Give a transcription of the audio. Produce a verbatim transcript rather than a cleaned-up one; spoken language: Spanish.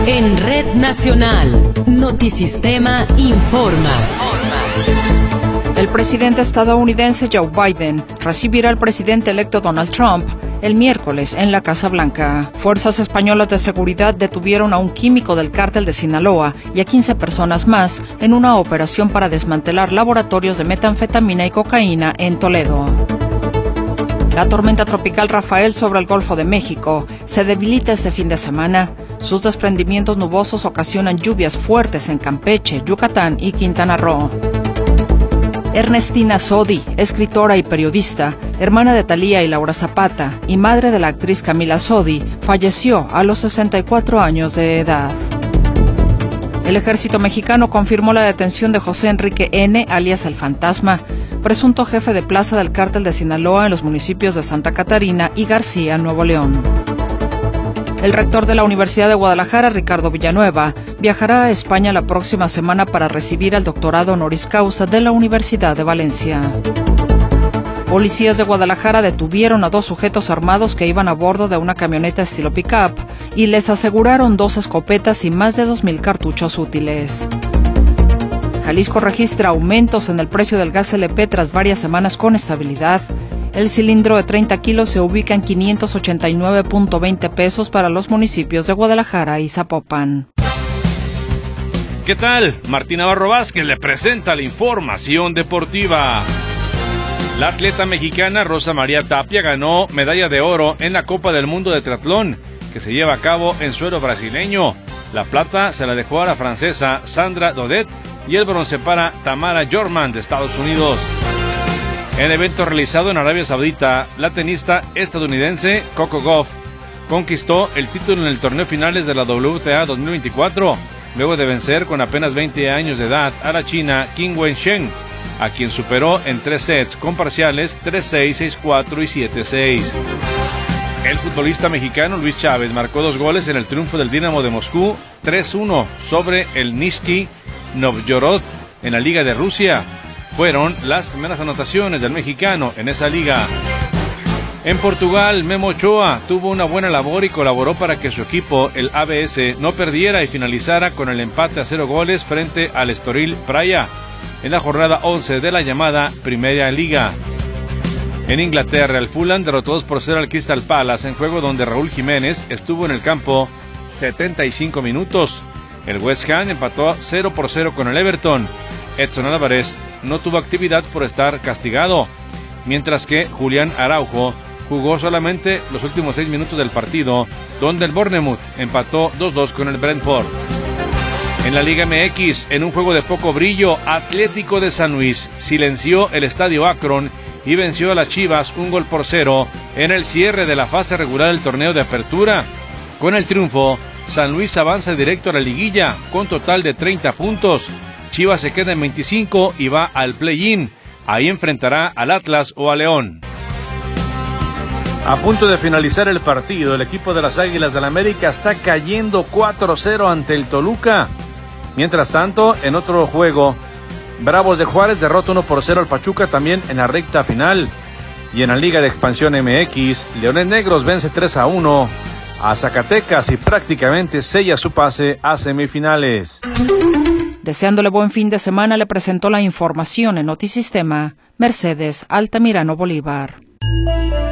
En Red Nacional, Notisistema informa. El presidente estadounidense Joe Biden recibirá al presidente electo Donald Trump el miércoles en la Casa Blanca. Fuerzas españolas de seguridad detuvieron a un químico del cártel de Sinaloa y a quince personas más en una operación para desmantelar laboratorios de metanfetamina y cocaína en Toledo. La tormenta tropical Rafael sobre el Golfo de México se debilita este fin de semana. Sus desprendimientos nubosos ocasionan lluvias fuertes en Campeche, Yucatán y Quintana Roo. Ernestina Sodi, escritora y periodista, hermana de Thalía y Laura Zapata, y madre de la actriz Camila Sodi, falleció a los sesenta y cuatro años de edad. El ejército mexicano confirmó la detención de José Enrique N., alias El Fantasma, presunto jefe de plaza del cártel de Sinaloa en los municipios de Santa Catarina y García, Nuevo León. El rector de la Universidad de Guadalajara, Ricardo Villanueva, viajará a España la próxima semana para recibir el doctorado honoris causa de la Universidad de Valencia. Policías de Guadalajara detuvieron a dos sujetos armados que iban a bordo de una camioneta estilo pick-up y les aseguraron dos escopetas y más de dos mil cartuchos útiles. Jalisco registra aumentos en el precio del gas L P tras varias semanas con estabilidad. El cilindro de treinta kilos se ubica en quinientos ochenta y nueve punto veinte pesos para los municipios de Guadalajara y Zapopan. ¿Qué tal? Martín Navarro Vázquez le presenta la información deportiva. La atleta mexicana Rosa María Tapia ganó medalla de oro en la Copa del Mundo de Triatlón, que se lleva a cabo en suelo brasileño. La plata se la dejó a la francesa Sandra Daudet y el bronce para Tamara Jorman de Estados Unidos. En evento realizado en Arabia Saudita, la tenista estadounidense Coco Gauff conquistó el título en el torneo finales de la W T A dos mil veinticuatro, luego de vencer con apenas veinte años de edad a la china Qin Wensheng, a quien superó en tres sets con parciales tres seis, seis cuatro y siete seis. El futbolista mexicano Luis Chávez marcó dos goles en el triunfo del Dinamo de Moscú tres uno sobre el Nizhny Novgorod en la Liga de Rusia. Fueron las primeras anotaciones del mexicano en esa liga. En Portugal, Memo Ochoa tuvo una buena labor y colaboró para que su equipo, el A B S, no perdiera y finalizara con el empate a cero goles frente al Estoril Praia en la jornada once de la llamada Primera Liga. En Inglaterra, el Fulham derrotó dos por cero al Crystal Palace en juego donde Raúl Jiménez estuvo en el campo setenta y cinco minutos. El West Ham empató cero por cero con el Everton. Edson Álvarez no tuvo actividad por estar castigado, mientras que Julián Araujo jugó solamente los últimos seis minutos del partido, donde el Bournemouth empató dos dos con el Brentford. En la Liga M X, en un juego de poco brillo, Atlético de San Luis silenció el Estadio Akron y venció a las Chivas un gol por cero en el cierre de la fase regular del torneo de apertura. Con el triunfo, San Luis avanza directo a la liguilla con total de treinta puntos. Chivas se queda en veinticinco y va al play-in. Ahí enfrentará al Atlas o a León. A punto de finalizar el partido, el equipo de las Águilas del América está cayendo cuatro cero ante el Toluca. Mientras tanto, en otro juego, Bravos de Juárez derrota uno por cero al Pachuca también en la recta final. Y en la Liga de Expansión M X, Leones Negros vence tres a uno a Zacatecas y prácticamente sella su pase a semifinales. Deseándole buen fin de semana, le presentó la información en Notisistema Mercedes Altamirano Bolívar.